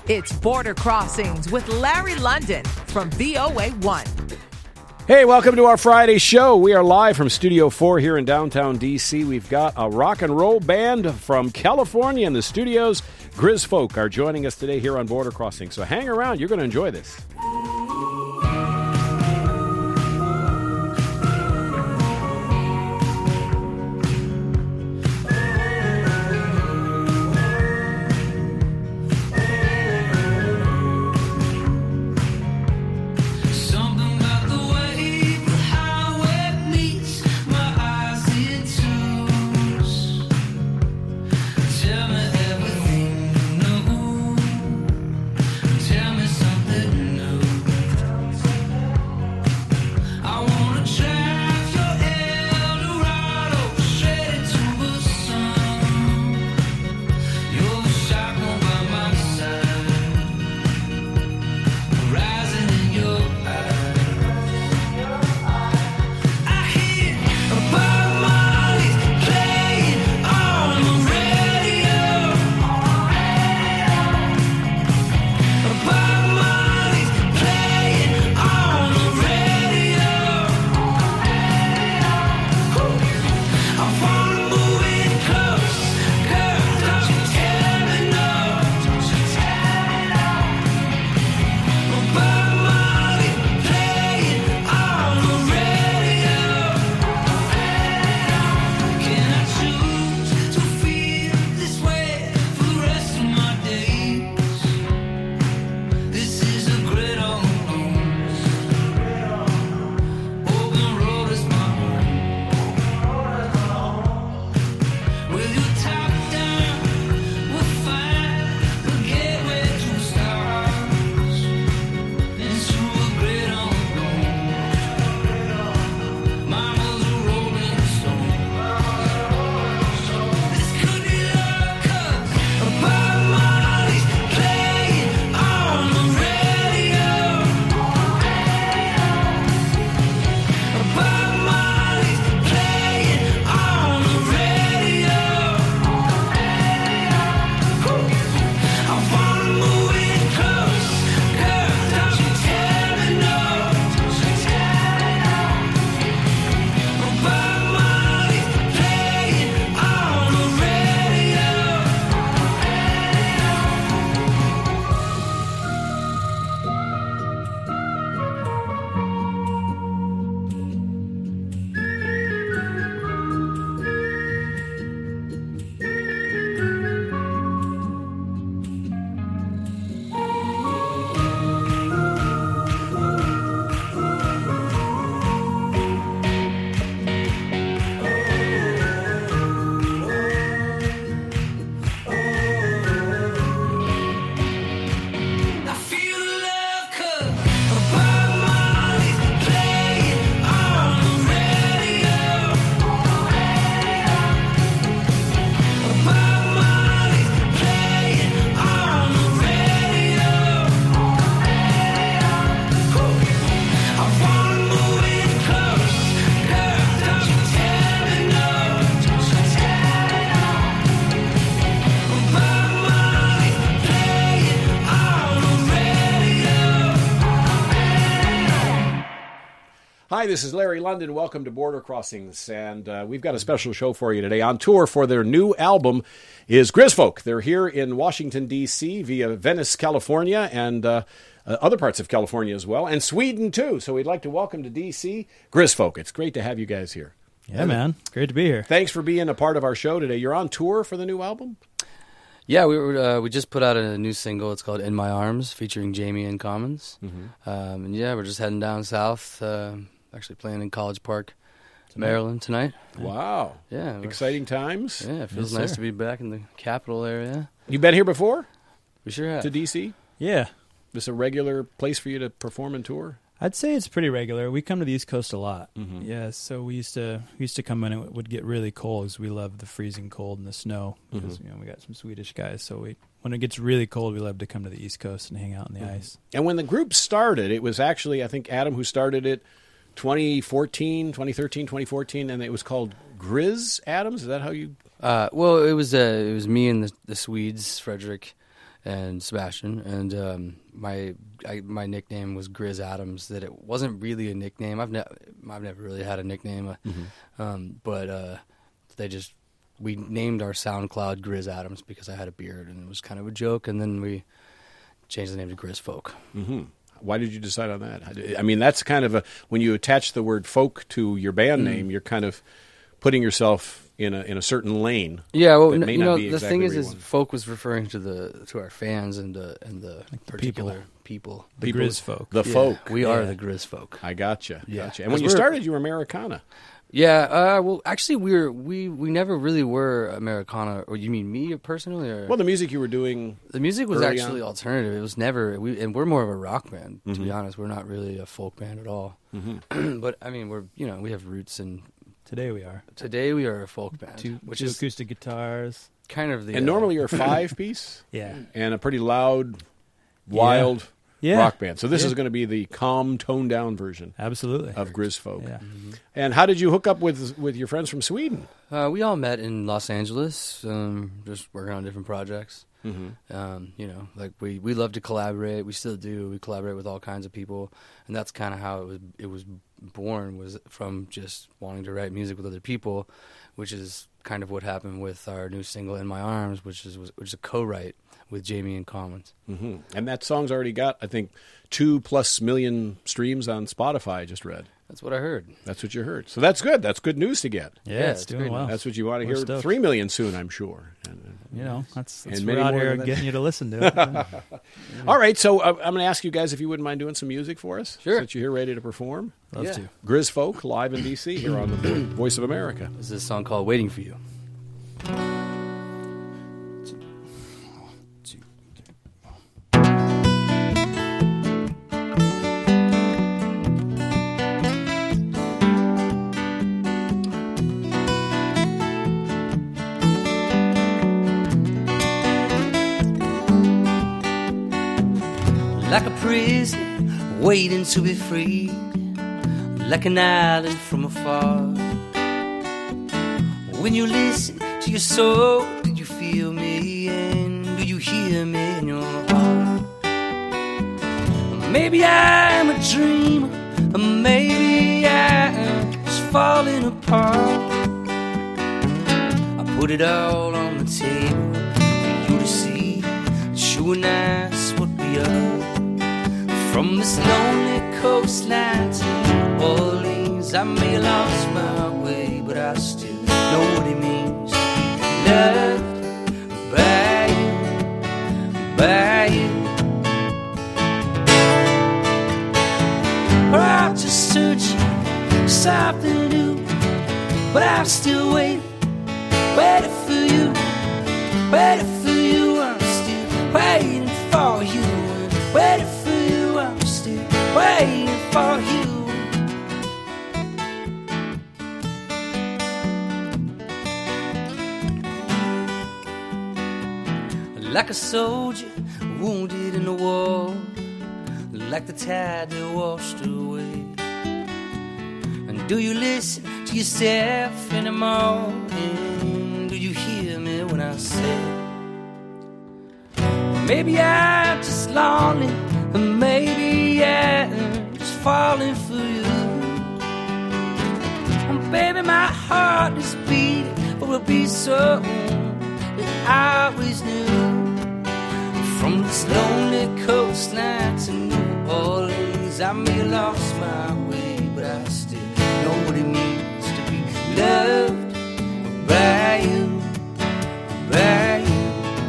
It's Border Crossings with Larry London from VOA1. Hey, welcome to our Friday show. We are live from Studio 4 here in downtown D.C. We've got a rock and roll band from California in the studios. Grizz Folk are joining us today here on Border Crossing. So hang around. You're going to enjoy this. Hi, this is Larry London. Welcome to Border Crossings, and we've got a special show for you today. On tour for their new album is Grizz Folk. They're here in Washington, D.C. via Venice, California, and other parts of California as well, and Sweden, too. So we'd like to welcome to D.C. Grizz Folk. It's great to have you guys here. Yeah, man. Great to be here. Thanks for being a part of our show today. You're on tour for the new album? Yeah, we just put out a new single. It's called In My Arms, featuring Jamie and Commons. Mm-hmm. And yeah, we're just heading down south, actually playing in College Park, Maryland tonight. Wow. Yeah. Exciting times. Yeah, it feels nice to be back in the capital area. You been here before? We sure have. To D.C.? Yeah. This a regular place for you to perform and tour? I'd say it's pretty regular. We come to the East Coast a lot. Mm-hmm. Yeah, so we used to come when it would get really cold because we love the freezing cold and the snow. Because we got some Swedish guys, so when it gets really cold, we love to come to the East Coast and hang out in the ice. And when the group started, it was actually, I think, Adam who started it 2013, 2014, and it was called Grizz Adams. Is that how you? Well, it was me and the Swedes, Frederick, and Sebastian, and my nickname was Grizz Adams. That it wasn't really a nickname. I've never really had a nickname, but we named our SoundCloud Grizz Adams because I had a beard, and it was kind of a joke. And then we changed the name to Grizz Folk. Mm-hmm. Why did you decide on that? I mean, that's kind of when you attach the word folk to your band name, you're kind of putting yourself in a certain lane. Yeah, well, the exactly thing is folk was referring to our fans and the particular people. The Grizz Folk. The folk. We are the Grizz Folk. I gotcha. Yeah. Gotcha. And when you started, you were Americana. Yeah, well, actually, we never really were Americana. Or you mean me personally? Or? Well, the music you were doing. The music was actually alternative. It was never. And we're more of a rock band, to be honest. We're not really a folk band at all. Mm-hmm. But I mean, we have roots in. Today we are. Today we are a folk band, two is acoustic guitars. Kind of the. And normally you're a 5-piece. Yeah. And a pretty loud, wild. Yeah. Rock band. So this is going to be the calm, toned down version. Absolutely. Of Grizz Folk. Yeah. Mm-hmm. And how did you hook up with your friends from Sweden? We all met in Los Angeles, just working on different projects. Mm-hmm. Like we love to collaborate. We still do. We collaborate with all kinds of people, and that's kind of how it was born, was from just wanting to write music with other people, which is kind of what happened with our new single "In My Arms," which is a co-write with Jamie and Commons. Mm-hmm. And that song's already got, I think, 2+ million streams on Spotify, I just read. That's what I heard. That's what you heard. So that's good. That's good news to get. Yeah, it's doing well. That's what you want to hear. 3 million soon, I'm sure. That's and we're out here getting you to listen to it. All right, so I'm going to ask you guys if you wouldn't mind doing some music for us. Sure. Since you're here ready to perform. Love to. Grizz Folk, live in D.C. here on the Voice of America. This is a song called Waiting for You. Like a prison waiting to be freed, like an island from afar. When you listen to your soul, did you feel me, and do you hear me in your heart? Maybe I'm a dreamer, or maybe I'm just falling apart. I put it all on the table for you to see, showing us what we are. From this lonely coastline to New Orleans, I may have lost my way, but I still know what it means to be loved by you. Or I'm just searching for something new, but I'm still waiting for you, waiting for you. I'm still waiting for you, waiting for you. I'm still waiting for you. Like a soldier wounded in the war, like the tide that washed away. And do you listen to yourself anymore? And do you hear me when I say, maybe I'm just lonely, and maybe I'm just falling for you. And baby, my heart is beating for a beat so that I always knew. From this lonely coastline to New Orleans, I may have lost my way, but I still know what it means to be loved by you, by you.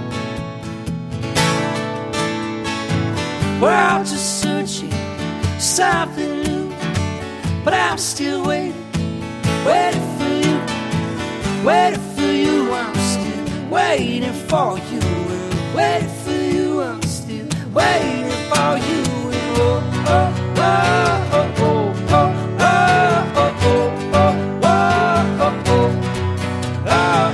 We're all just searching for something new, but I'm still waiting for you, waiting for you. I'm still waiting for you, waiting for you. I'm still waiting for you. Oh, oh, oh, oh, oh, oh, oh, oh, oh, oh, oh,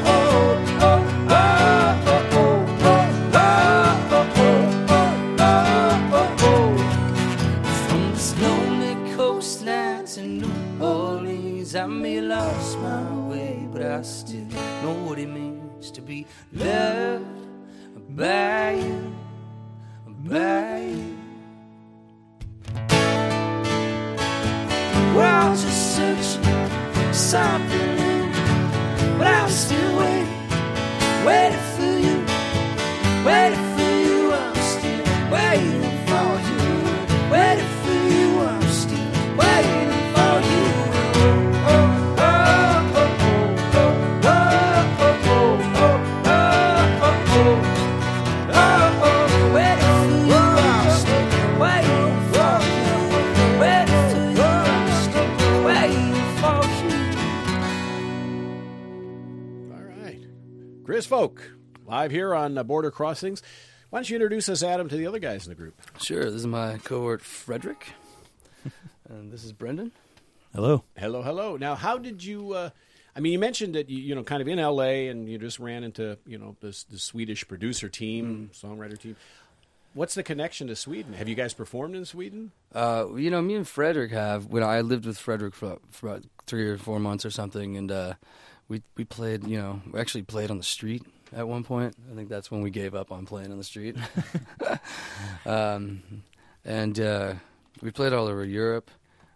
I may have lost my way, but I still know what it means to be loved by you. Grisfolk, live here on Border Crossings. Why don't you introduce us, Adam, to the other guys in the group? Sure. This is my cohort, Frederick. And this is Brendan. Hello. Hello, hello. Now, how did you... you mentioned that you kind of in L.A. and you just ran into, the Swedish producer team, songwriter team. What's the connection to Sweden? Have you guys performed in Sweden? Me and Frederick have. When I lived with Frederick for about 3 or 4 months or something, and we played. We actually played on the street at one point. I think that's when we gave up on playing on the street. We played all over Europe.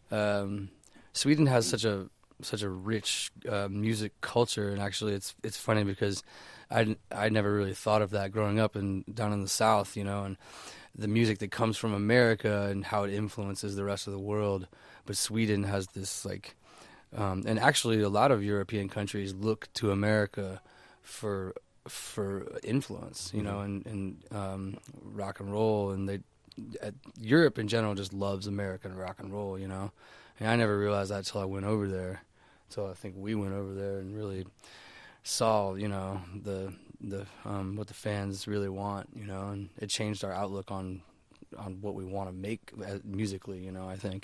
Sweden has such a rich music culture, and actually, it's funny because I never really thought of that growing up down in the South, and the music that comes from America and how it influences the rest of the world. But Sweden has this and actually a lot of European countries look to America for influence, and rock and roll, and Europe in general just loves American rock and roll, And I never realized that till I went over there. So I think we went over there and really saw, the what the fans really want, and it changed our outlook on what we want to make musically, I think.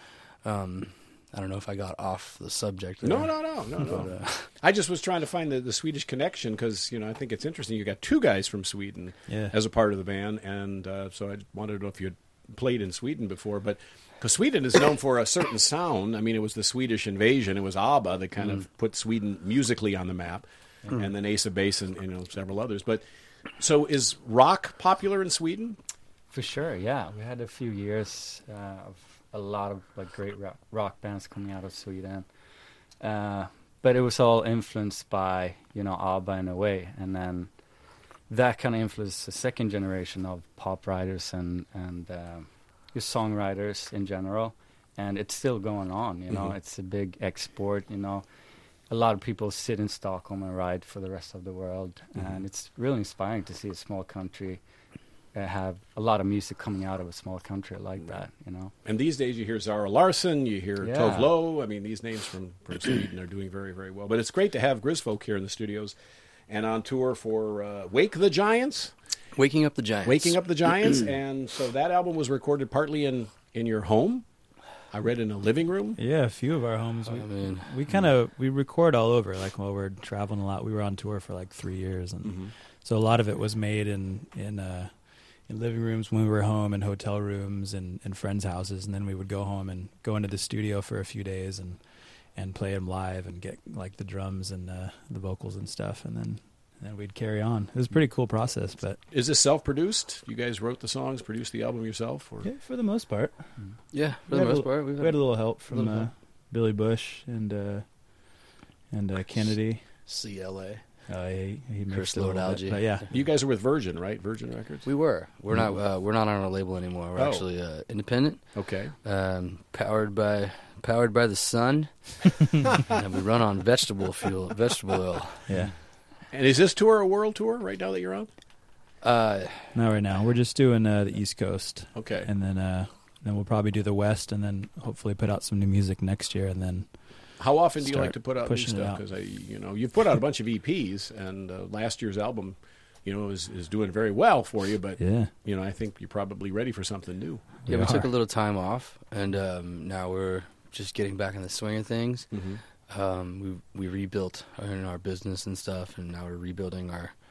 I don't know if I got off the subject there. No. But, I just was trying to find the Swedish connection because, I think it's interesting. You got 2 guys from Sweden as a part of the band, and so I wanted to know if you had played in Sweden before, but because Sweden is known for a certain sound. I mean, it was the Swedish invasion. It was ABBA that kind of put Sweden musically on the map, and then Ace of Base and several others. But so is rock popular in Sweden? For sure, yeah. We had a few years of a lot of great rock bands coming out of Sweden, but it was all influenced by ABBA in a way, and then that kind of influenced the second generation of pop writers and songwriters in general, and it's still going on. It's a big export. A lot of people sit in Stockholm and write for the rest of the world, and it's really inspiring to see a small country have a lot of music coming out of a small country like that. And these days you hear Zara Larsson, you hear Tove Lo. I mean, these names from Sweden are doing very, very well. But it's great to have Grisfolk here in the studios and on tour for Wake the Giants. Waking Up the Giants. Waking Up the Giants. And so that album was recorded partly in your home. I read in a living room. Yeah, a few of our homes. We record all over. Like while we're traveling a lot, we were on tour for 3 years, and so a lot of it was made in living rooms when we were home, and hotel rooms, and friends' houses, and then we would go home and go into the studio for a few days and play them live and get the drums and the vocals and stuff, and then we'd carry on. It was a pretty cool process. But is this self-produced? You guys wrote the songs, produced the album yourself? Or? Yeah, for the most part. Yeah, for the most part. We had a little help from Billy Bush and Kennedy. CLA. He Chris Lord-Alge. But yeah, you guys are with Virgin, right? Virgin Records. We were. We're not. We're not on a label anymore. We're actually independent. Okay. Powered by the sun, and we run on vegetable oil. Yeah. And is this tour a world tour right now that you're on? Not right now. We're just doing the East Coast. Okay. And then we'll probably do the West, and then hopefully put out some new music next year, and then. How often do you like to put out new pushing it stuff? out. Because you've put out a bunch of EPs, and last year's album, is doing very well for you. But I think you're probably ready for something new. Yeah, we took a little time off, and now we're just getting back in the swing of things. We rebuilt our business and stuff, and now we're rebuilding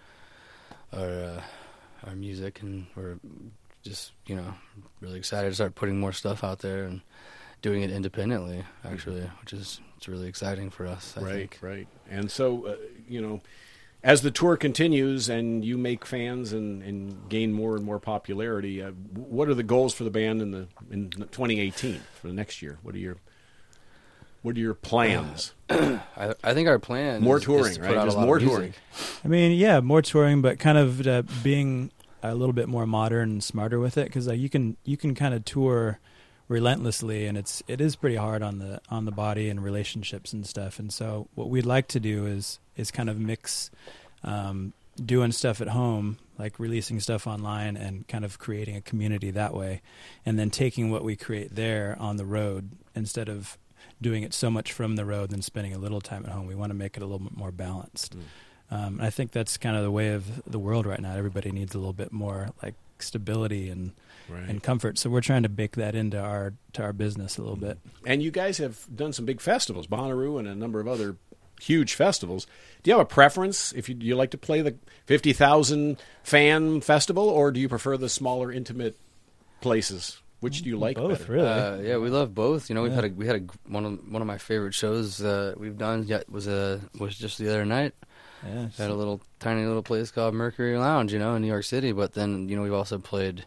our music, and we're just really excited to start putting more stuff out there and doing it independently, actually, which is really exciting for us. I think. Right. And so as the tour continues and you make fans and gain more and more popularity, what are the goals for the band in 2018 for the next year? What are your plans? I think our plan more is touring, to right? put out Just a lot more of touring. I mean, yeah, more touring, but kind of being a little bit more modern and smarter with it, because you can kind of tour relentlessly, and it is pretty hard on the body and relationships and stuff. And so what we'd like to do is kind of mix doing stuff at home, like releasing stuff online and kind of creating a community that way, and then taking what we create there on the road instead of doing it so much from the road and spending a little time at home. We want to make it a little bit more balanced. I think that's kind of the way of the world right now. Everybody needs a little bit more like stability and comfort. So we're trying to bake that into our business a little bit. And you guys have done some big festivals, Bonnaroo and a number of other huge festivals. Do you have a preference? If you like to play the 50,000 fan festival, or do you prefer the smaller, intimate places? Which do you like Both, better? really. Yeah, we love both. You know, we had one of my favorite shows we've done was just the other night. Yeah, At a tiny little place called Mercury Lounge, you know, in New York City. But then, you know, we've also played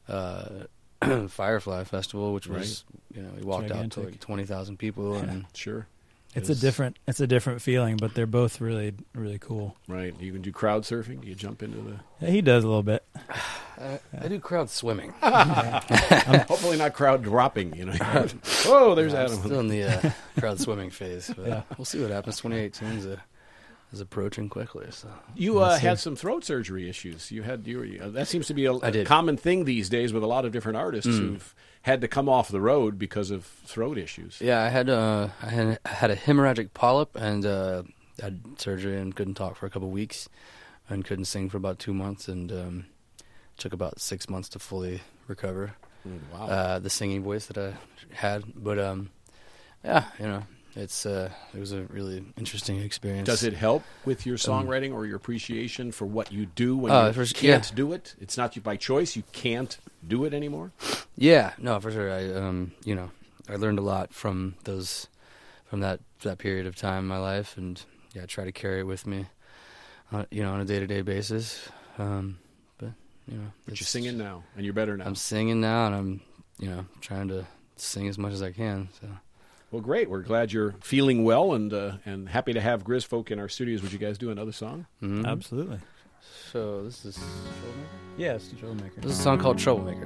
Firefly Festival, which was, you know, we walked out to like 20,000 people. And Sure. it's a different feeling, but they're both really, really cool. Right. You can do crowd surfing. Do you jump into the... Yeah, he does a little bit. I do crowd swimming. Hopefully not crowd dropping, you know. Whoa, there's I'm Adam. still in the crowd swimming phase. But Yeah. we'll see what happens. 2018 is approaching quickly. So You had some throat surgery issues. That seems to be I a did. common thing these days with a lot of different artists who've had to come off the road because of throat issues. yeah, I had a hemorrhagic polyp and had surgery and couldn't talk for a couple of weeks and couldn't sing for about 2 months and took about 6 months to fully recover Wow. the singing voice that I had. But yeah, you know, it was a really interesting experience. Does it help with your songwriting or your appreciation for what you do when you for- can't do it? It's not by choice. You can't do it anymore? Yeah, no, for sure. I you know, I learned a lot from that period of time in my life, and yeah, I try to carry it with me, you know, on a day-to-day basis. But you know, But you're singing now, and you're better now. I'm singing now, and I'm, you know, trying to sing as much as I can. So Well, great. We're glad you're feeling well, and happy to have Grizz Folk in our studios. Would you guys do another song? mhm. Absolutely. So this is Troublemaker? Yeah, it's the Troublemaker. This is a song called Troublemaker.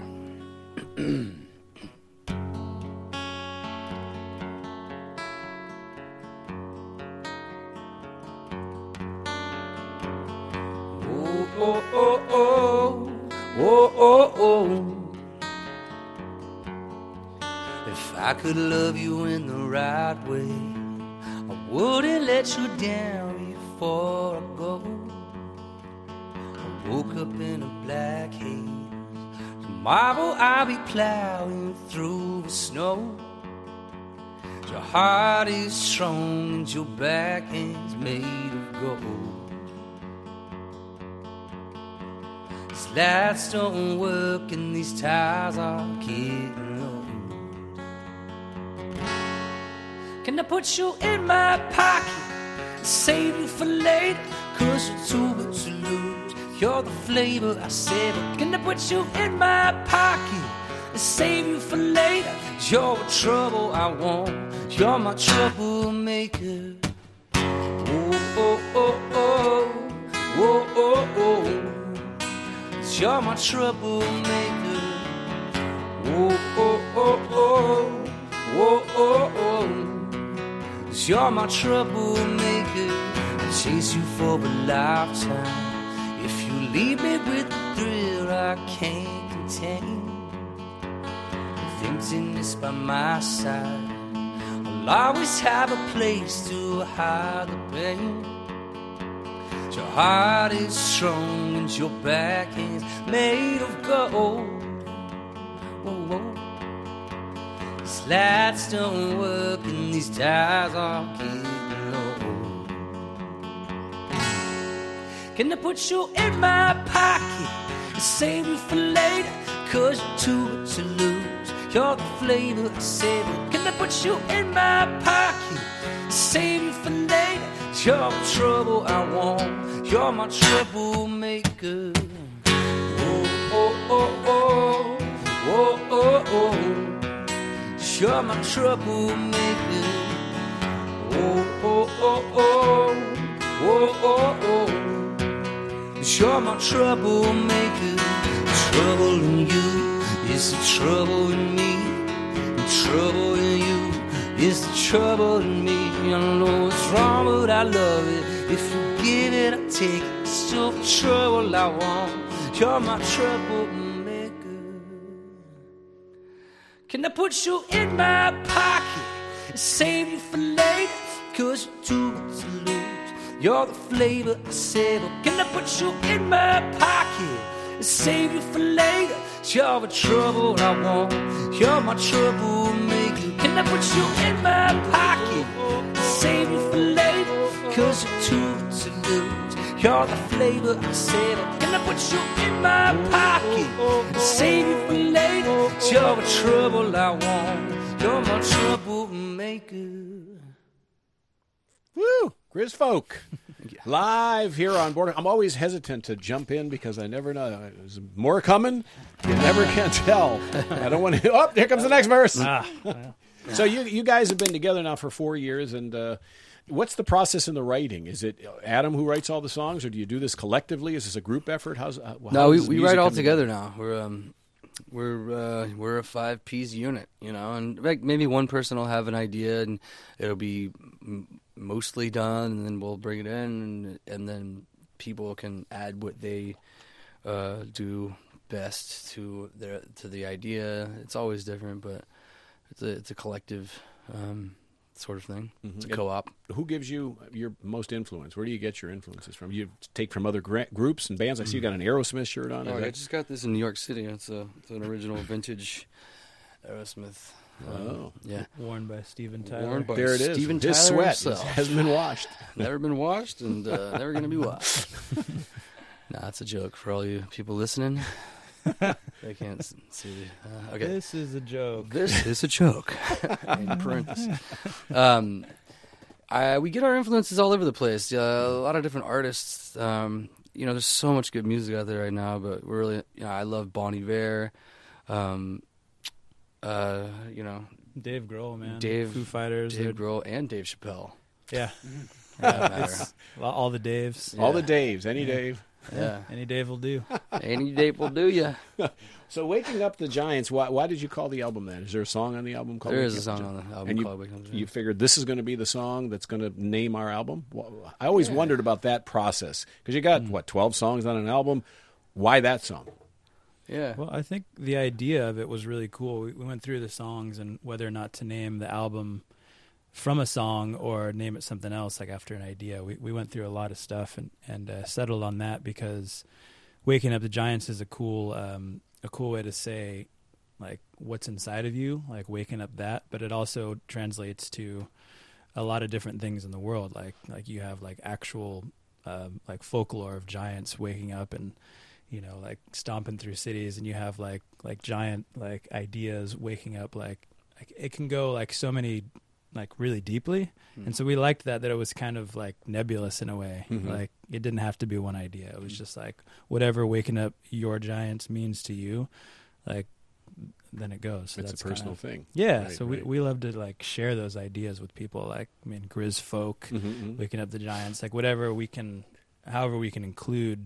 Oh, oh, oh, oh, oh, oh, oh. If I could love you in the right way, I wouldn't let you down before I go. I woke up in a black haze. Tomorrow I'll be plowing through the snow. Your heart is strong and your back end's made of gold. These lights don't work and these tires are getting old. Can I put you in my pocket and save you for later? 'Cause you're too good to lose. You're the flavor I savor. Can I put you in my pocket and save you for later? You're the trouble I want. You're my troublemaker. Oh, oh, oh, oh. Oh, oh, oh. You're my troublemaker. Oh, oh, oh, oh. Oh, oh, oh. You're my troublemaker. I chase you for a lifetime. If you leave me with the thrill I can't contain, with emptiness by my side, I'll always have a place to hide the pain. Your heart is strong and your back is made of gold. Whoa, whoa. These lights don't work and these tires are getting low. Can I put you in my pocket and save you for later? 'Cause you're too good to lose. You're the flavor I savor. Can I put you in my pocket and save you for later? You're the trouble I want. You're my troublemaker. Oh, oh, oh, oh. Oh, oh, oh. You're my troublemaker. Oh, oh, oh, oh. Oh, oh, oh. You're my troublemaker. Trouble in you is the trouble in me. And trouble in you is the trouble in me. I know it's wrong, but I love it. If you give it, I take it. It's still the trouble I want. You're my troublemaker. Can I put you in my pocket and save you for later? 'Cause you're too good to lose. You're the flavor I savor. Can I put you in my pocket and save you for later? You're the trouble I want. You're my troublemaker. Can I put you in my pocket and save you for later? 'Cause you're too good to lose. You're the flavor I savor. Can I put you in my pocket and save you for later? You're the trouble I want. You're my troublemaker. Woo! Grizz Folk. Live here on Border. I'm always hesitant to jump in because I never know. Is more coming? You never can tell. I don't want to. Oh, here comes the next verse. So you guys have been together now for 4 years, and what's the process in the writing? Is it Adam who writes all the songs, or do you do this collectively? Is this a group effort? No, we write all together now. We're a 5-piece unit, you know, and like maybe one person will have an idea and it'll be mostly done, and then we'll bring it in, and then people can add what they do best to the idea. It's always different, but it's a collective sort of thing. Mm-hmm. It's a co-op. Who gives you your most influence? Where do you get your influences from? You take from other groups and bands. I see you got an Aerosmith shirt on. I just got this in New York City. It's an original vintage Aerosmith. Yeah, worn by Steven Tyler. There it is. Steven His Tyler sweat himself. hasn't been washed. Never been washed, and never going to be washed. Nah, it's a joke for all you people listening. They can't see. Okay, This is a joke. this is a joke. In parentheses. We get our influences all over the place. A lot of different artists. You know, there's so much good music out there right now, but we're really, you know, I love Bon Iver. You know, Dave Grohl, man. Foo Fighters. Dave Grohl, and Dave Chappelle. Yeah. It's All the Daves. All the Daves. Any Dave. Yeah, Any Dave will do. any Dave will do ya. So Waking Up the Giants, why did you call the album that? Is there a song on the album called There Waking is a Up the song Giants? on the album And called Waking Up the you Giants. figured this is going to be the song that's going to name our album? I always wondered about that process. Because you got, 12 songs on an album? Why that song? Yeah. Well, I think the idea of it was really cool. We went through the songs and whether or not to name the album from a song or name it something else, like after an idea. We went through a lot of stuff and settled on that because Waking Up the Giants is a cool way to say like what's inside of you, like waking up that, but it also translates to a lot of different things in the world. Like you have like actual like folklore of giants waking up and, you know, like stomping through cities, and you have like giant like ideas waking up, like it can go like so many like really deeply. And so we liked that it was kind of like nebulous in a way. Like it didn't have to be one idea. It was just like whatever waking up your giants means to you, like then it goes. So It's that's a personal thing. Yeah, Right, so right. we love to like share those ideas with people. Like Grizz Folk, Waking Up the Giants, like whatever we can, however we can include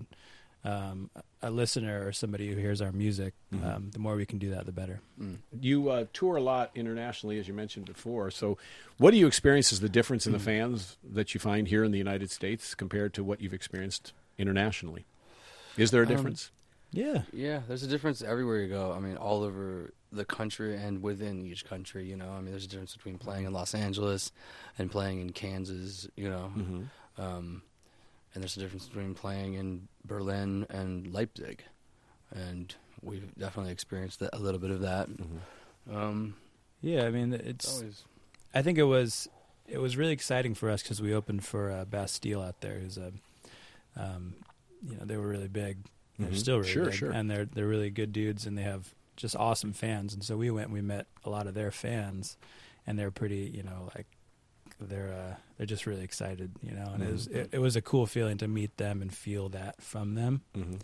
a listener or somebody who hears our music. The more we can do that, the better. You tour a lot internationally, as you mentioned before. So what do you experience as the difference in the fans that you find here in the United States compared to what you've experienced internationally? Is there a difference? Yeah. Yeah, there's a difference everywhere you go. I mean, all over the country and within each country, you know. I mean, there's a difference between playing in Los Angeles and playing in Kansas, you know. And there's a difference between playing in Berlin and Leipzig. And we've definitely experienced a little bit of that. Yeah, I mean, it's always... I think it was really exciting for us because we opened for Bastille out there, who's a, you know, they were really big. They're still really big, and they're really good dudes, and they have just awesome fans. And so we went and we met a lot of their fans, and they're pretty, you know, like they're just really excited, you know. And it was a cool feeling to meet them and feel that from them.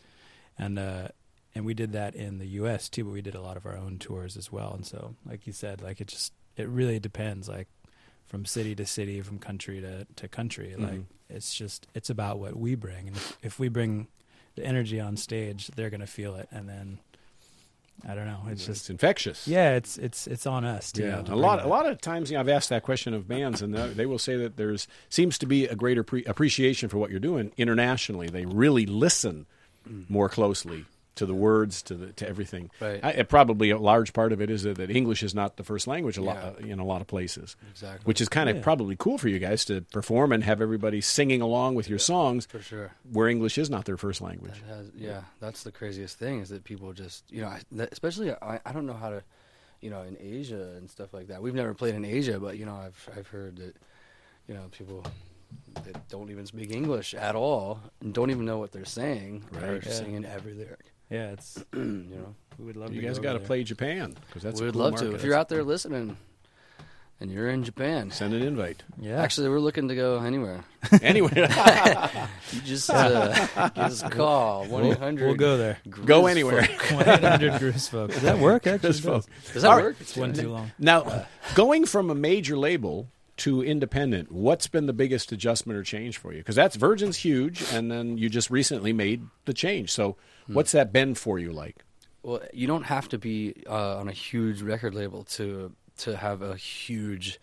And we did that in the U.S. too, but we did a lot of our own tours as well. And so, like you said, like it really depends, like from city to city, from country to country. Like it's about what we bring, and if we bring the energy on stage, they're gonna feel it, and then I don't know. It's infectious. Yeah, it's on us. Too, Yeah, a lot of times, you know, I've asked that question of bands, and they will say that there's seems to be a greater appreciation for what you're doing internationally. They really listen more closely to the words, to everything. Right. Probably a large part of it is that English is not the first language in a lot of places. Exactly. Which is kind of probably cool for you guys to perform and have everybody singing along with your songs. For sure. Where English is not their first language. That's the craziest thing is that people just, especially I don't know how to, in Asia and stuff like that. We've never played in Asia, but I've heard that, people that don't even speak English at all and don't even know what they're saying are singing every lyric. Yeah, it's we would love. You to guys got to play Japan because that's we a would cool love market. to. If you're out there listening and you're in Japan, send an invite. Yeah, actually, we're looking to go anywhere. Anyway, you just give us a call 1-800. We'll go there. Go anywhere. 1-800 Grisfolk. Does that work? Actually, Grisfolk. Does that work? It's one too long. Now, going from a major label to independent, what's been the biggest adjustment or change for you? Because that's Virgin's huge, and then you just recently made the change. So, what's that been for you like? Well, you don't have to be on a huge record label to have a huge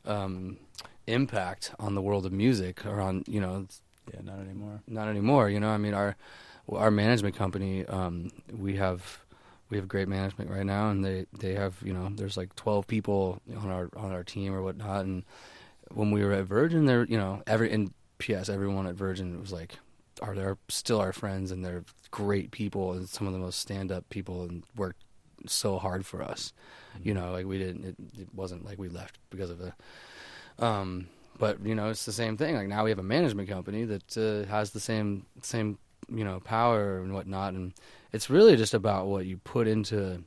impact on the world of music or on not anymore. Not anymore. I mean, our management company, we have great management right now, and they have there's like 12 people on our team or whatnot. And when we were at Virgin, there everyone at Virgin was like they're still our friends, and they're great people and some of the most stand up people, and worked so hard for us. Like we didn't. It wasn't like we left because of it. But it's the same thing. Like now we have a management company that has the same power and whatnot, and it's really just about what you put into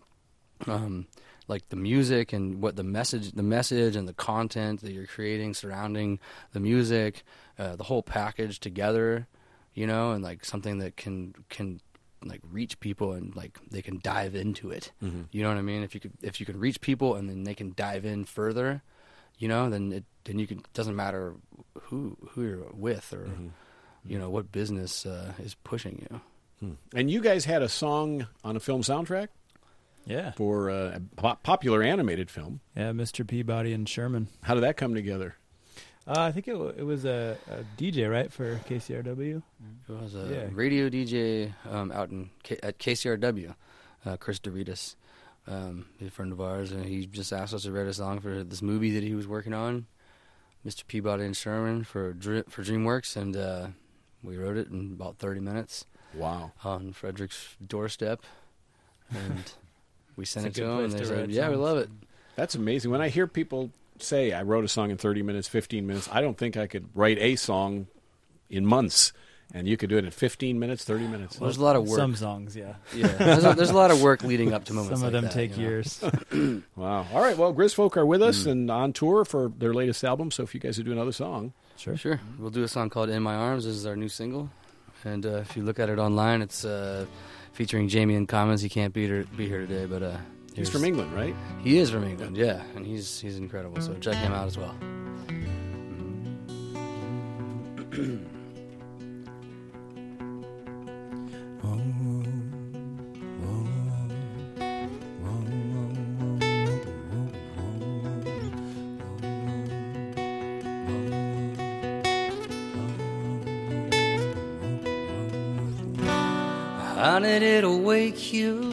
like the music and what the message and the content that you're creating surrounding the music, the whole package together, and like something that can like reach people and like they can dive into it. Mm-hmm. You know what I mean? If you can reach people and then they can dive in further, then you can. Doesn't matter who you're with or what business is pushing you. And you guys had a song on a film soundtrack? Yeah. For a popular animated film. Yeah, Mr. Peabody and Sherman. How did that come together? I think it was a DJ, right, for KCRW? It was a radio DJ out at KCRW, Chris DeRitas. He's a friend of ours, and he just asked us to write a song for this movie that he was working on, Mr. Peabody and Sherman, for DreamWorks, and we wrote it in about 30 minutes. Wow. On Frederick's doorstep, and we sent it It's a to good him, and place they to said, write "Yeah, we songs. love it." That's amazing. When I hear people say, I wrote a song in 30 minutes, 15 minutes, I don't think I could write a song in months. And you could do it in 15 minutes, 30 minutes. Well, there's a lot of work. Some songs, yeah. There's a lot of work leading up to moments Some of like them that, take years. Wow. All right. Well, Grisfolk are with us and on tour for their latest album. So if you guys would do another song. Sure. We'll do a song called "In My Arms." This is our new single, and if you look at it online, it's featuring Jamie and Commons. He can't be here today, but He's from England, right? He is from England, yeah, and he's incredible. So check him out as well. How did it awake you?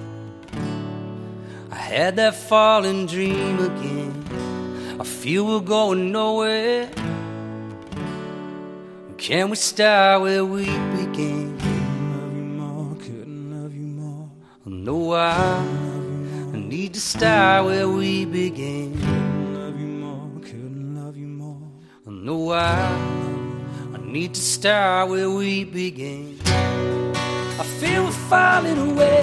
I had that falling dream again. I feel we're going nowhere. Can we start where we began? Couldn't love you more. I know why. I need to start where we began. Couldn't love you more. I know why. I need to start where we began. I feel we're falling away.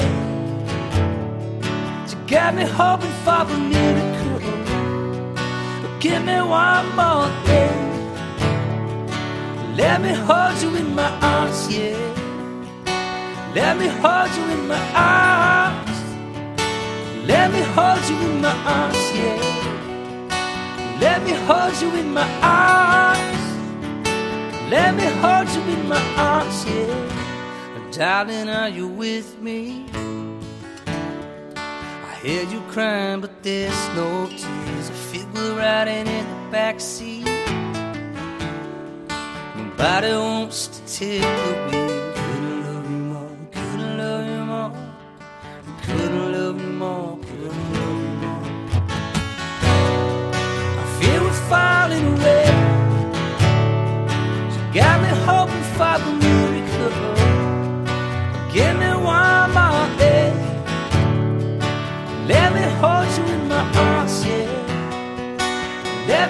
You got me hoping for the miracle. Give me one more thing. Let me hold you in my arms, yeah. Let me hold you in my arms. Let me hold you in my arms, yeah. Let me hold you in my arms. Let me hold you in my arms, yeah. Darling, are you with me? I hear you crying, but there's no tears. I feel we're riding in the backseat. Nobody wants to take the wheel. Couldn't love you more, couldn't love you more.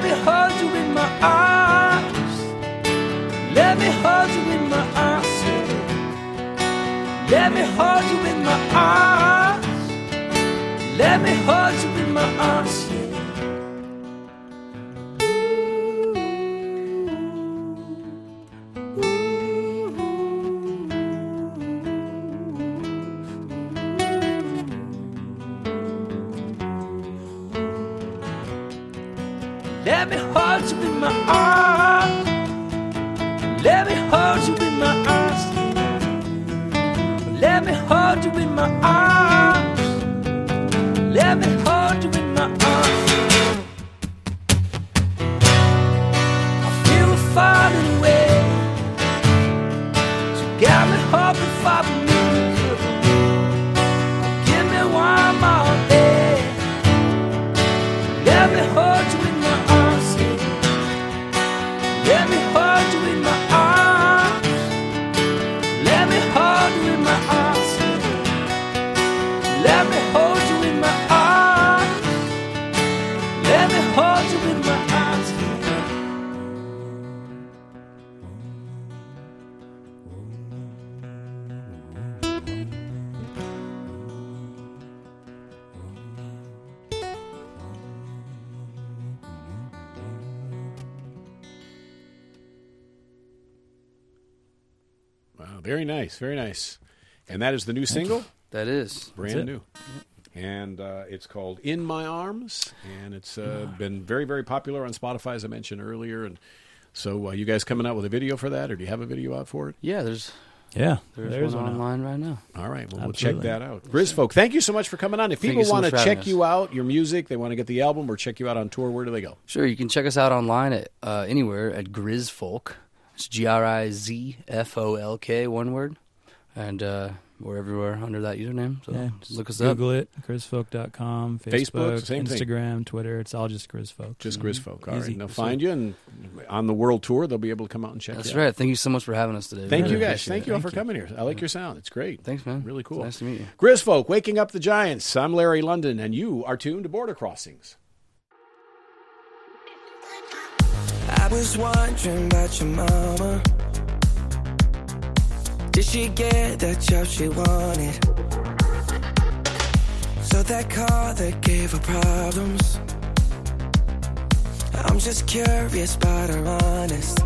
me hold you in my arms. Let me hold you in my arms. Let me hold you in my arms. Let me hold you in my arms. Let me hold you in my arms. Let me hold you in my arms. Let me hold you in my arms. Let me hold you in my arms. I feel we're falling away. So got me hoping for the miracle. Give me one more day. Let me hold you in my arms. Let me hold you in my arms. Let me hold you in my arms. Let me hold you in my arms. Let me hold you in my arms. Wow, very nice, very nice. And that is the new single, That is. brand new. And it's called In My Arms, and it's been very, very popular on Spotify, as I mentioned earlier. And so you guys coming out with a video for that, or do you have a video out for it? Yeah, there's There's one one out. online right now. All right, well, we'll check Absolutely. that out. Grizfolk, thank you so much for coming on. If Thank people you so want much to for having check us. you out, your music, they want to get the album or check you out on tour, where do they go? Sure, you can check us out online at anywhere at Grizfolk. It's GRIZFOLK, one word. And we're everywhere under that username. So Yeah, just look us up. Google it, GrizFolk.com, Facebook, Facebook, same thing. Instagram, Twitter. It's all just GrizFolk. Just Grizfolk. All right, Easy. they'll find you, and on the world tour, they'll be able to come out and check That's you out. right. Thank you so much for having us today. Thank Really you, guys. appreciate Thank it. you all for coming here. I like your sound. It's great. Thanks, man. Really cool. It's nice to meet you. Grizfolk, Waking Up the Giants. I'm Larry London, and you are tuned to Border Crossings. I was wondering about your mama. Did she get that job she wanted? So that car that gave her problems. I'm just curious about her honest.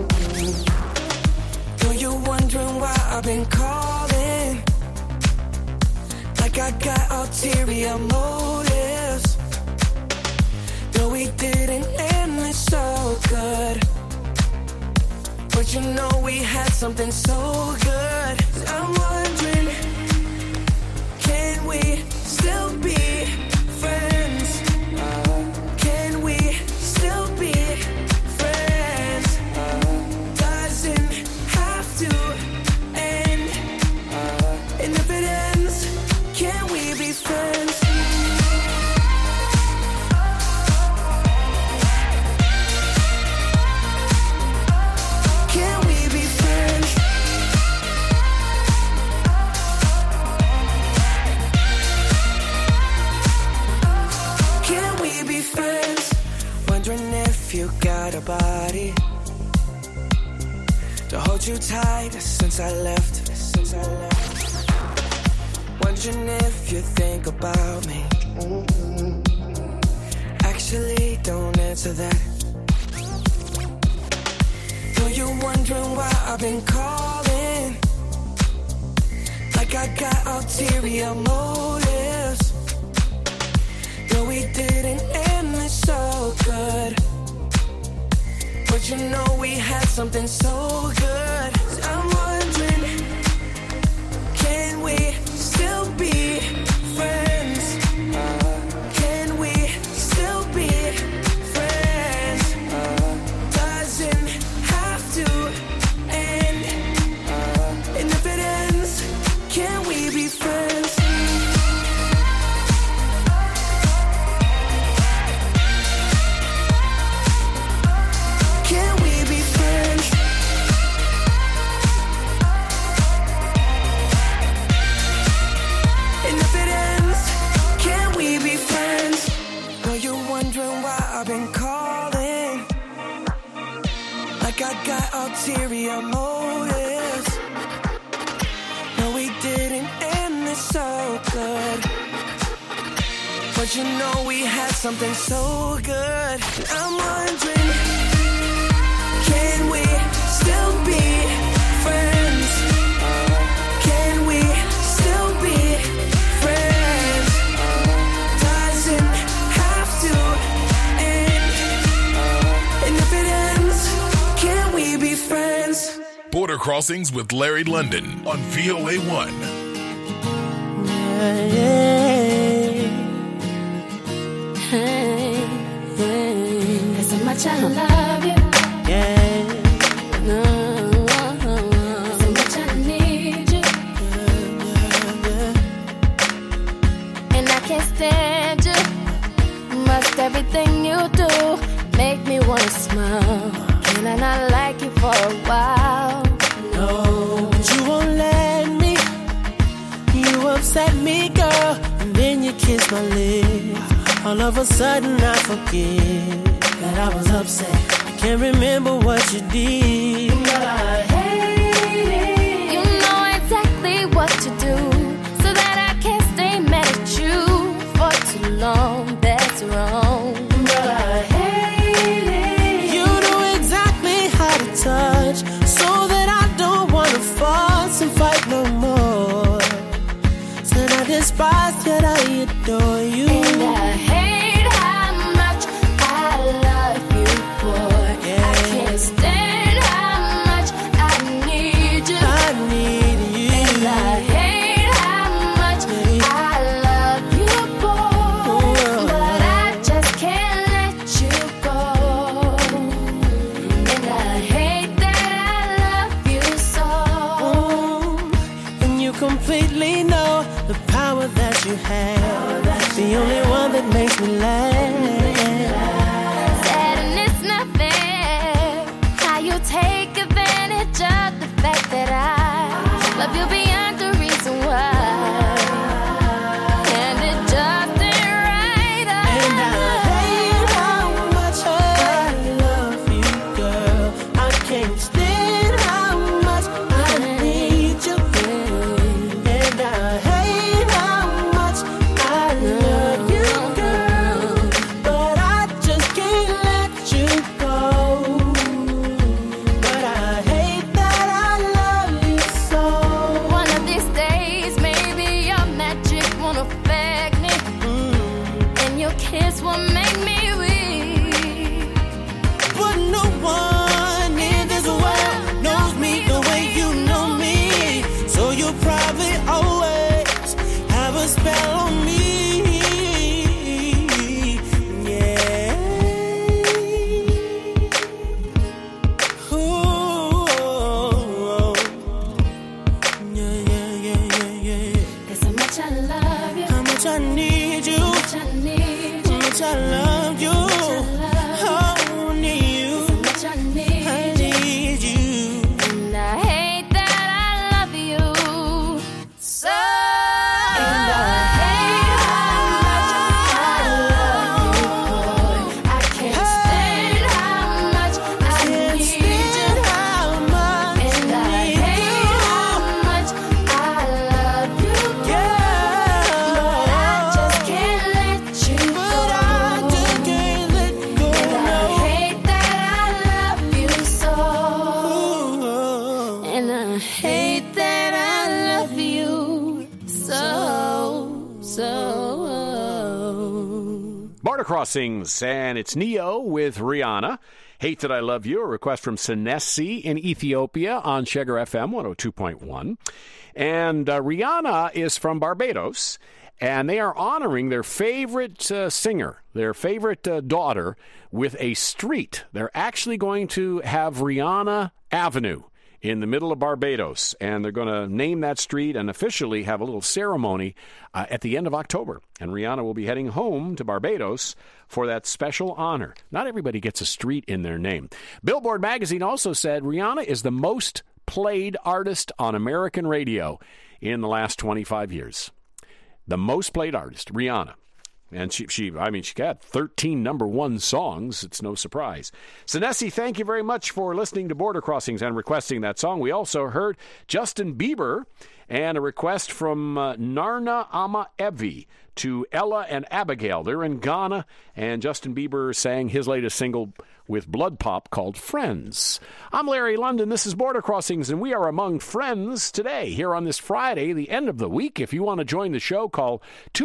Though you're wondering why I've been calling, like I got ulterior motives. Though we didn't end it so good, but you know we had something so good. I'm wondering, can we still be friends? Can we still be friends? Doesn't have to end. And if it ends, can we be friends? Can we be friends? Can we be friends? Wondering if you got a body to hold you tight since I left. Wondering if you think about me. Actually, don't answer that. Though you're wondering why I've been calling, like I got ulterior motives. Though we didn't end it so good, but you know we had something so good. I'm wondering, can we still be friends? Can we still be friends? Doesn't have to end. And if it ends, can we be friends? Can we be friends? And if it ends, can we be friends? Know you're wondering why I've been calling, like I got ulterior motives. No, we didn't end this so good, but you know we had something so good. I'm wondering, can we still be friends? Can we still be friends? Doesn't have to end. And if it ends, can we be friends? Border Crossings with Larry London on VOA1. There's so much I love you. There's so much I need you. And I can't stand you. Must everything you do make me wanna smile. Can I not like you for a while? No, but you won't let me. You upset me, girl, and then you kiss my lips. All of a sudden I forget that I was upset. I can't remember what you did, but I hate it. You know exactly what to do, so that I can't stay mad at you for too long. That's wrong, but I hate it. You know exactly how to touch, so that I don't wanna fuss and fight no more. Said I despise, yet I adore you. and I hate how much I love you, boy. I can't stand how much I need you. I need you. And I hate how much I love you, boy. But I just can't let you go. And I hate that I love you so. And you completely know the power that you have. The only one that makes me laugh. Sad and it's not fair how you take advantage of the fact that I love you beyond the reason why. And it just ain't right. And I hate how much I love you, girl. I can't stand how much I need you. And I hate how much I love you, girl. But I just can't let you go. But I hate that I love you so. One of these days, maybe your magic won't affect me, and your kiss will make me weak. But no one in this world knows me the way you know me. So you'll probably always have a spell on me. Yeah. Ooh. Yeah. There's so much I love you, How much I need you. so much I need How you, much I love you. Oh, I need you. so much I I need you. need you. And I hate that I love you so. And I hate how much I love you, boy. I can't stand how much I need you. How much And I hate how much I love you, but I just can't let you go. And I hate that I love you so. And I hate that I love you so. Border Crossings, and it's Neo with Rihanna. Hate That I Love You, a request from Senesi in Ethiopia on Sugar FM 102.1. And Rihanna is from Barbados, and they are honoring their favorite singer, their favorite daughter, with a street. They're actually going to have Rihanna Avenue in the middle of Barbados, and they're going to name that street and officially have a little ceremony at the end of October. And Rihanna will be heading home to Barbados for that special honor. Not everybody gets a street in their name. Billboard magazine also said Rihanna is the most played artist on American radio in the last 25 years. The most played artist, Rihanna. And she got 13 number one songs. It's no surprise. Sinesi, thank you very much for listening to Border Crossings and requesting that song. We also heard Justin Bieber and a request from Narna Ama Evi to Ella and Abigail. They're in Ghana, and Justin Bieber sang his latest single with Blood Pop called Friends. I'm Larry London. This is Border Crossings, and we are among friends today here on this Friday, the end of the week. If you want to join the show, call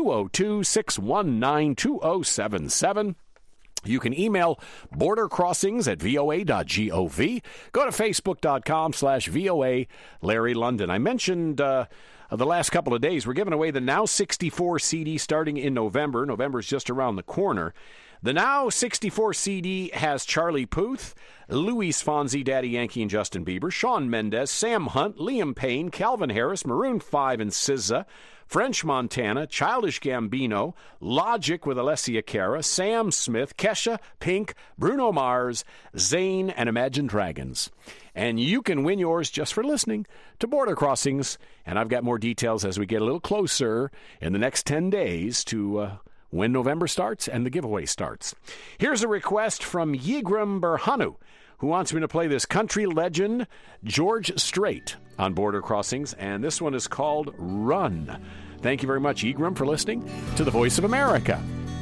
202-619-2077. You can email bordercrossings@voa.gov. Go to facebook.com/VOA Larry London. I mentioned the last couple of days, we're giving away the Now 64 CD starting in November. November is just around the corner. The Now 64 CD has Charlie Puth, Luis Fonsi, Daddy Yankee and Justin Bieber, Shawn Mendes, Sam Hunt, Liam Payne, Calvin Harris, Maroon 5 and SZA, French Montana, Childish Gambino, Logic with Alessia Cara, Sam Smith, Kesha, Pink, Bruno Mars, Zayn, and Imagine Dragons. And you can win yours just for listening to Border Crossings. And I've got more details as we get a little closer in the next 10 days to when November starts and the giveaway starts. Here's a request from Yigram Berhanu, who wants me to play this country legend, George Strait, on Border Crossings, and this one is called Run. Thank you very much, Yigram, for listening to the Voice of America.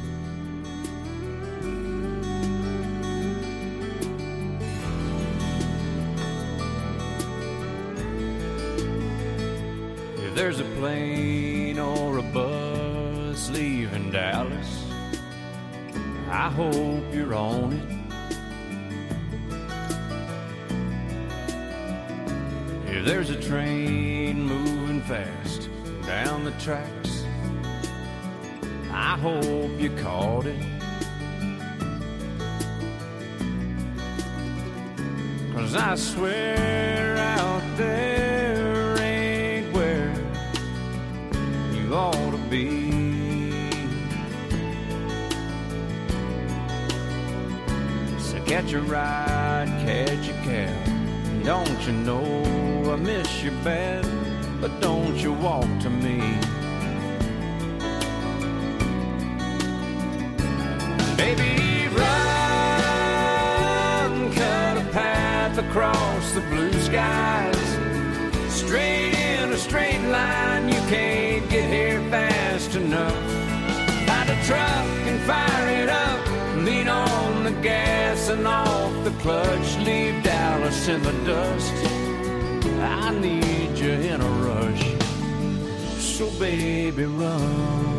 If there's a plane or a bus leaving Dallas, I hope you're on it. If there's a train moving fast down the tracks, I hope you caught it. 'Cause I swear out there ain't where you ought to be. So catch a ride, catch a cab. Don't you know I miss you bad, but don't you walk to me. Baby, run, cut a path across the blue skies, straight in a straight line, you can't get here fast enough. Find a truck and fire it up, lean on the gas and off the clutch, leave Dallas in the dust. I need you in a rush, so baby run.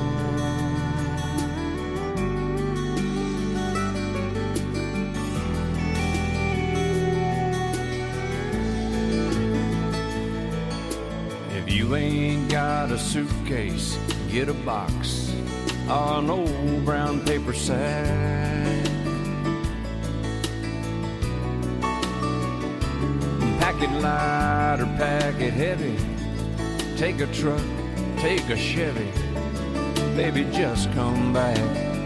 If you ain't got a suitcase, get a box or an old brown paper sack. Pack it light or pack it heavy. Take a truck, take a Chevy. Baby, just come back.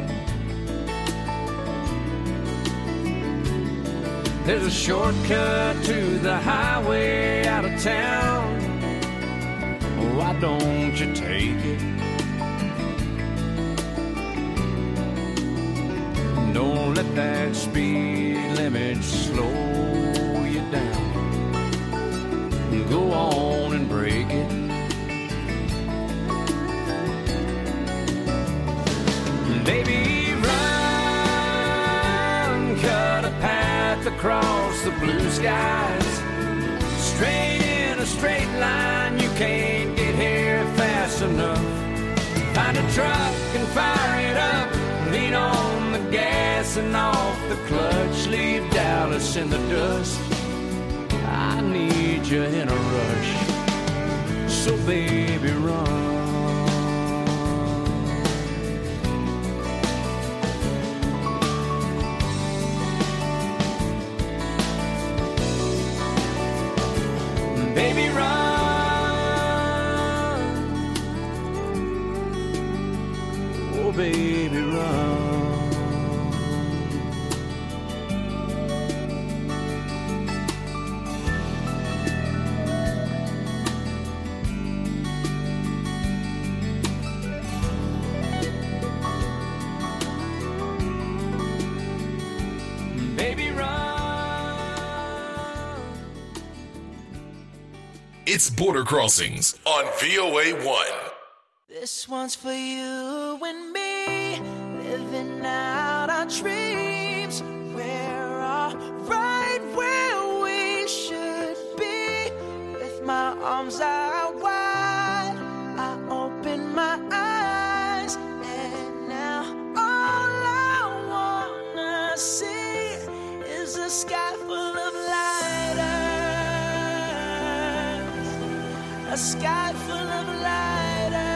There's a shortcut to the highway out of town. Why don't you take it? Don't let that speed limit slow you down. Go on and break it. Baby, run, cut a path across the blue skies, straight in a straight line, you can't get here fast enough. Find a truck and fire it up, lean on the gas and off the clutch, leave Dallas in the dust. I need you in a rush, so baby run. Baby run, oh baby run. It's Border Crossings on VOA 1. This one's for you and me, living out our dreams. We're all right where we should be. With my arms out wide, I open my eyes, and now all I wanna see is a sky full of lighters, a sky full of lighters.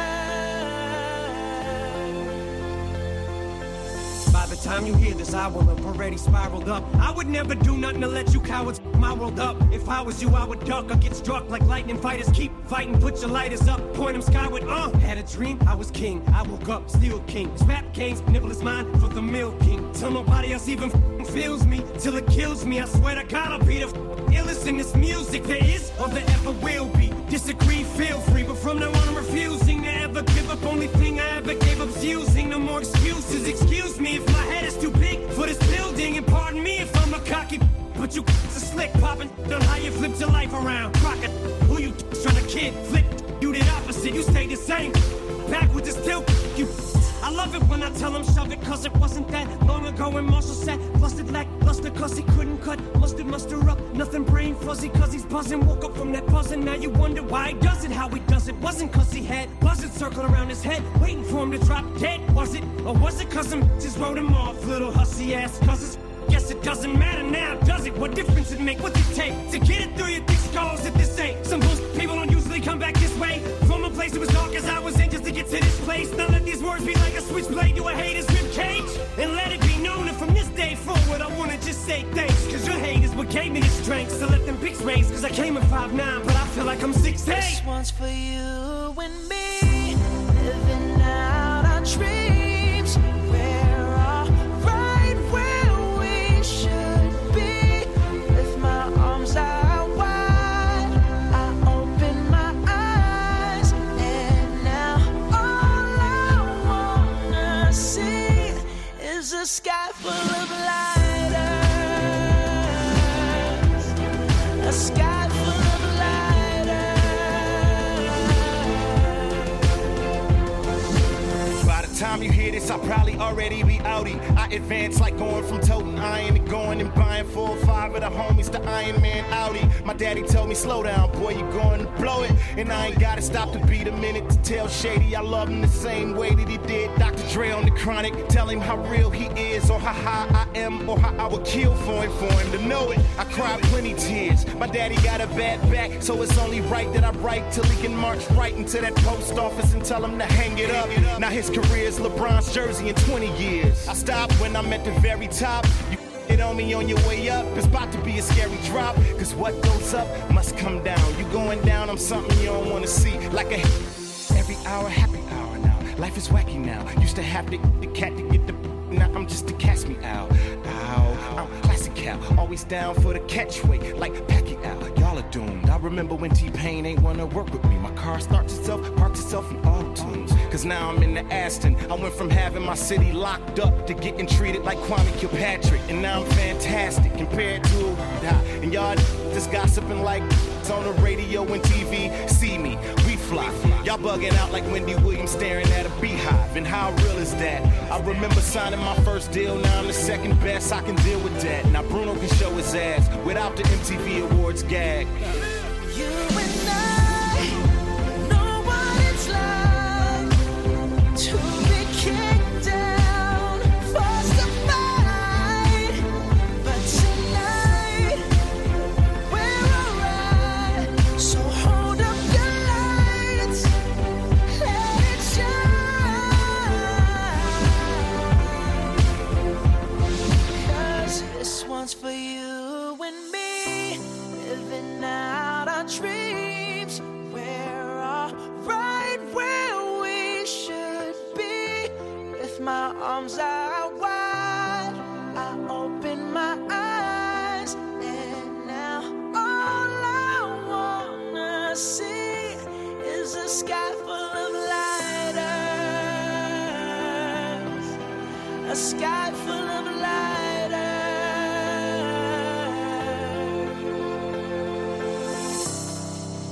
By the time you hear this, I will have already spiraled up. I would never do nothing to let you cowards my world up. If I was you, I would duck or get struck like lightning fighters. Keep fighting, put your lighters up, point them skyward. Had a dream, I was king. I woke up, still king. Snap kings, nibble is mine for the milk king. Till nobody else even feels me, till it kills me. I swear to God, I'll be the illest in this music there is or there ever will be. Disagree, feel free, but from now on I'm refusing to ever give up. Only thing I ever gave up's using. No more excuses. Excuse me if my head is too big for this building, and pardon me if I'm a cocky. But you are slick popping on how you flipped your life around. Crockett, who you trying to kid? Flip, you did opposite. You stayed the same. Backwards is still you. I love it when I tell him shove it, cause it wasn't that long ago when Marshall said busted lackluster cause he couldn't cut. Muster up, nothing brain fuzzy cause he's buzzing. Woke up from that buzzing, now you wonder why he does it, how he does it. Wasn't cause he had buzzards circling around his head, waiting for him to drop dead, was it? Or was it cause them bitches wrote him off, little hussy ass cousins? Guess it doesn't matter now, does it? What difference it make? What's it take to get it through your thick skulls if this ain't? Some people don't usually come back this way. From a place that was dark as I was in just to get to this place. Now let these words be like a switchblade to a hater's ribcage. And let it be known that from this day forward I wanna just say thanks. Cause your hate is what gave me the strength. So let them pics raise. Cause I came at 5'9", but I feel like I'm 6'8". This one's for you and me, living out our dreams. We're all right where we should be. With my arms out wide, I open my eyes, and now all I wanna see is a sky full of lighters, a sky full of time you hear this, I'll probably already be outie. I advance like going from toting iron to going and buying 4 or 5 of the homies to Iron Man Audi. My daddy told me, slow down, boy, you going to blow it. And I ain't gotta stop to beat a minute to tell Shady I love him the same way that he did Dr. Dre on the Chronic. Tell him how real he is, or how high I am, or how I would kill for him to know it. I cried plenty tears. My daddy got a bad back, so it's only right that I write till he can march right into that post office and tell him to hang it up. Now his career is LeBron's jersey in 20 years. I stopped when I'm at the very top. You it on me on your way up. It's about to be a scary drop. Cause what goes up must come down. You going down, I'm something you don't wanna see. Like a every hour, happy hour now. Life is wacky now. Used to have the cat to get the now I'm just a cast me out. Ow, I'm classic Cal. Always down for the catchway like Pacquiao. Y'all are doomed. I remember when T-Pain ain't wanna work with me. My car starts itself, parks itself in auto-tunes. Cause now I'm in the Aston. I went from having my city locked up to getting treated like Kwame Kilpatrick. And now I'm fantastic compared to and y'all just gossiping like it's on the radio and TV. See me, we fly. Y'all bugging out like Wendy Williams staring at a beehive. And how real is that? I remember signing my first deal. Now I'm the second best. I can deal with that. Now Bruno can show his ass without the MTV Awards gag. You and I know what it's like to be kicked down, forced to fight. But tonight we're alright. So hold up your lights, let it shine. 'Cause this one's for you and me, living out our dreams. We're all right where we should be. With my arms out wide, I open my eyes, and now all I wanna see is a sky full of lighters, a sky full of lighters.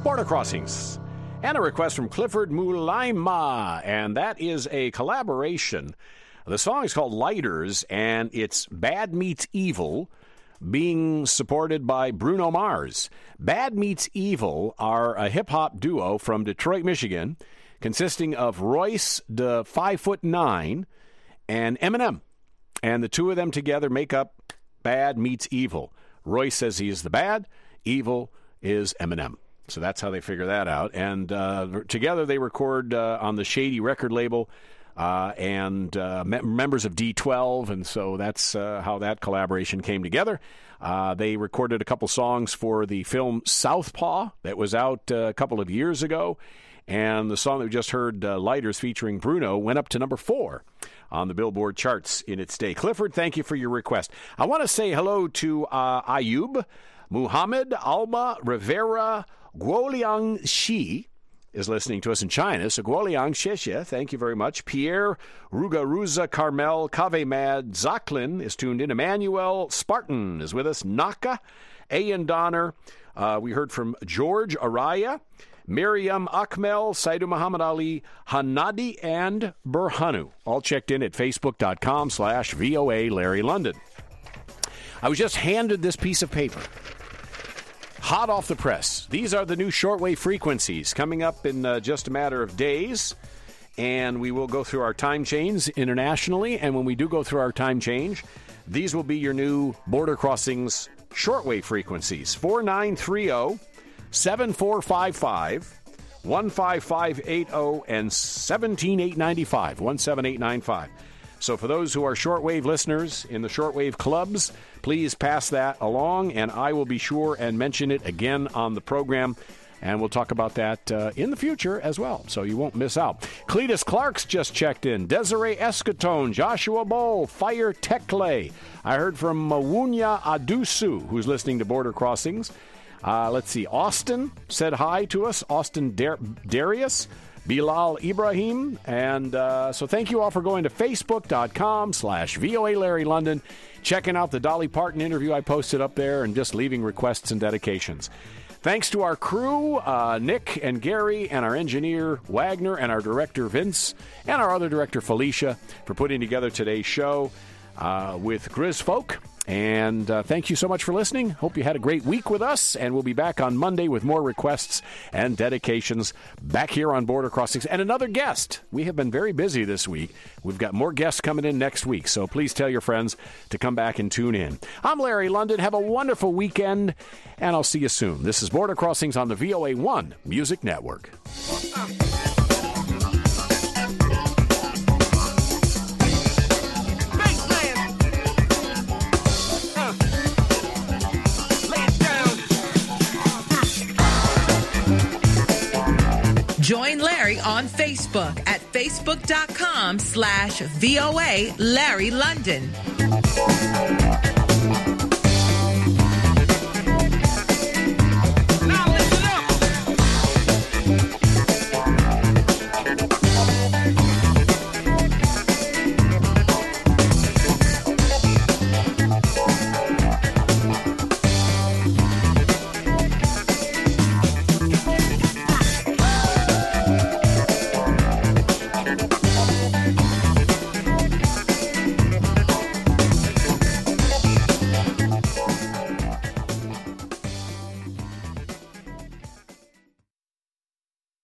Border Crossings. And a request from Clifford Mulaima, and that is a collaboration. The song is called Lighters, and it's Bad Meets Evil, being supported by Bruno Mars. Bad Meets Evil are a hip-hop duo from Detroit, Michigan, consisting of Royce, the 5'9", and Eminem. And the two of them together make up Bad Meets Evil. Royce says he is the bad, evil is Eminem. So that's how they figure that out. And together they record on the Shady record label and members of D12. And so that's how that collaboration came together. They recorded a couple songs for the film Southpaw that was out a couple of years ago. And the song that we just heard, Lighters, featuring Bruno, went up to number 4 on the Billboard charts in its day. Clifford, thank you for your request. I want to say hello to Ayub, Muhammad, Alma, Rivera, Guoliang Shi is listening to us in China. So Guoliang Sheshe, thank you very much. Pierre, Rugaruza, Carmel, Kave Mad, Zachlin is tuned in. Emmanuel Spartan is with us. Naka, Ayan Donner. We heard from George Araya, Miriam Akmel, Saidu Muhammad Ali, Hanadi, and Burhanu. All checked in at facebook.com/VOA Larry London. I was just handed this piece of paper, hot off the press. These are the new shortwave frequencies coming up in just a matter of days. And we will go through our time change internationally. And when we do go through our time change, these will be your new Border Crossings shortwave frequencies. 4930, 7455, 15580, and 17895, 17895. So for those who are shortwave listeners in the shortwave clubs, please pass that along, and I will be sure and mention it again on the program, and we'll talk about that in the future as well, so you won't miss out. Cletus Clark's just checked in. Desiree Escatone, Joshua Bowl, Fire Tekle. I heard from Mawunya Adusu, who's listening to Border Crossings. Let's see. Austin said hi to us. Austin Darius. Bilal Ibrahim. And so thank you all for going to facebook.com/VOA Larry London, checking out the Dolly Parton interview I posted up there, and just leaving requests and dedications. Thanks to our crew, Nick and Gary, and our engineer, Wagner, and our director, Vince, and our other director, Felicia, for putting together today's show with Grizz Folk. And thank you so much for listening. Hope you had a great week with us, and we'll be back on Monday with more requests and dedications back here on Border Crossings. And another guest. We have been very busy this week. We've got more guests coming in next week, so please tell your friends to come back and tune in. I'm Larry London. Have a wonderful weekend, and I'll see you soon. This is Border Crossings on the VOA1 Music Network. Join Larry on Facebook at facebook.com/VOA Larry London.